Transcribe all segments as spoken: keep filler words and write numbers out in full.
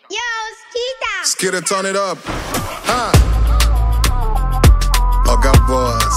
Yo, Skeeter. Skeeter, turn it up. Huh? Oga boss.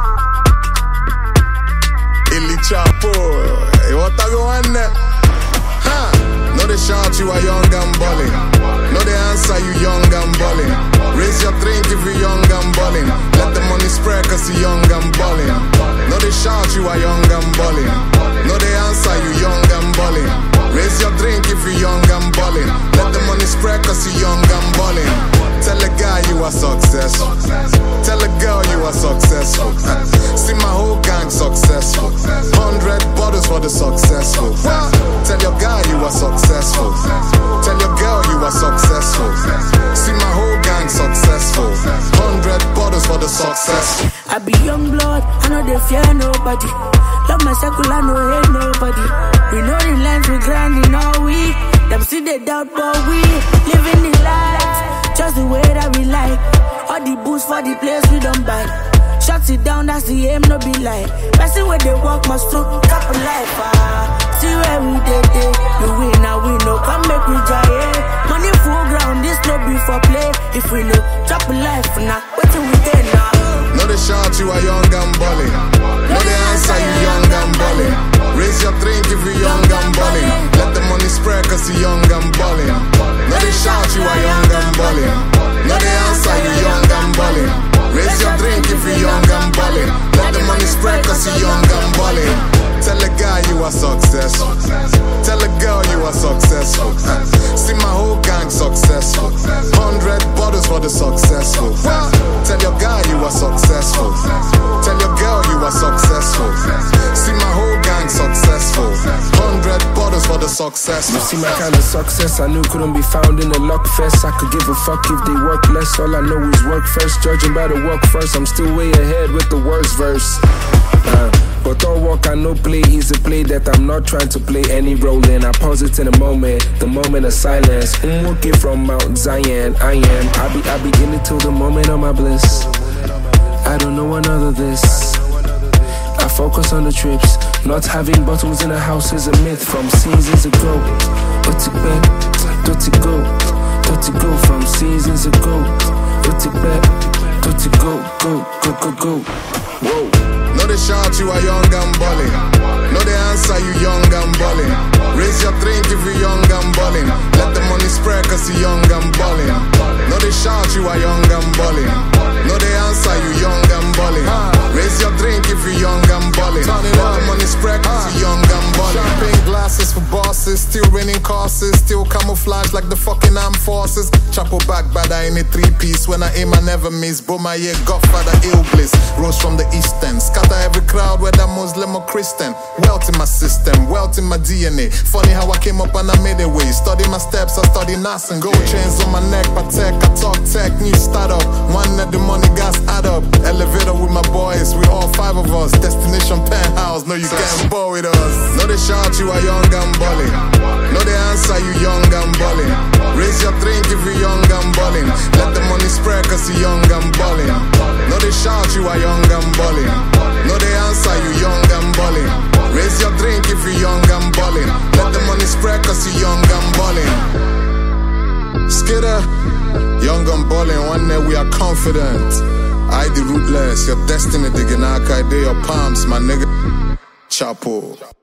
Illy Chapo. Hey, what are you on there? Huh? No, they shout you a young and ballin'. No, they answer you young and ballin'. Raise your drink if you young and ballin'. Let the money spread cause you young and ballin'. No, they shout you a young and ballin'. No, they answer you young and ballin'. Raise your drink if you young and ballin'. Let the money spread cause you young and ballin'. Tell a guy you are successful. Tell a girl you are successful. See my whole gang successful. Hundred bottles for the successful. Tell your guy you are successful. Tell your girl you are successful. See my whole gang successful. Hundred bottles for the successful. I be young blood, I know they fear nobody. Love my circle, I know hate nobody. We know the lines we grinding all week. Them see they doubt, but we living the life just the way that we like. All the booze for the place we don't buy. Shut it down, that's the aim, no be like. Person where they walk must through top of life. Ah, see where we did it. You win, now we know. Come make we try it. Money full ground, this no be for play. If we know top of life, now wait till we there now. No, they shout you a young and ballin'. No, they answer you young and ballin'. Raise your drink if you young and ballin'. Let the money spread cause you young and ballin'. No, they shout you a young and ballin'. No, they answer you young and ballin'. Raise your drink if you young and ballin'. Let the money spread cause you young and ballin'. Tell a guy you are successful. Tell a girl you are successful. See my whole gang successful. Hundred bottles for the successful. Tell your guy you are successful. Tell your girl you are successful. See my whole gang successful. Hundred bottles for the successful. You see my kind of success I knew couldn't be found in a luck fest. I could give a fuck if they work less. All I know is work first. Judging by the work first. I'm still way ahead with the worst verse. Uh, But don't walk, I know play is a play that I'm not trying to play any role in. I pause it in a moment, the moment of silence. I'm walking from Mount Zion, I am. I be, I begin it till the moment of my bliss. I don't know another this. I focus on the trips. Not having bottles in the house is a myth from seasons ago. But to bet, but to go, but to go from seasons ago. But to bet, but to go, go, go, go, go. Whoa. No, they shout you a young and ballin'. No, they answer you young and ballin'. Raise your drink if you young and ballin'. Let the money spread cause you young and ballin'. No, they shout you a young and ballin'. No, they answer you young and ballin'. Raise your drink if you young and ballin'. Let the money spread cause you young and ballin'. Champagne glasses for bosses. Still raining courses. Still camouflage like the fucking armed forces. Chapo back bada in a three piece. When I aim I never miss. Boma yeah, Godfather ill bliss. Rose from the east end. Scatter every crowd, whether Muslim or Christian. Wealth in my system, wealth in my D N A. Funny how I came up and I made a way. Study my steps, I study Nas and gold chains on my neck. Patek, I talk tech, new startup. One of the money gas add up. Elevator with my boys, we all five of us. Destination penthouse, no you can't bore with us. No they shout you a young and ballin'. No they answer you young and ballin'. Raise your drink if you young and ballin'. Let the money spread cause you young and ballin'. No they shout you a young and ballin'. No they answer you young and ballin'. Raise your drink if you young and ballin'. Let the money spread cause you young and ballin'. Skeeter, young and ballin', one day we are confident. I the ruthless, your destiny digging, I day your palms, my nigga. Chapo.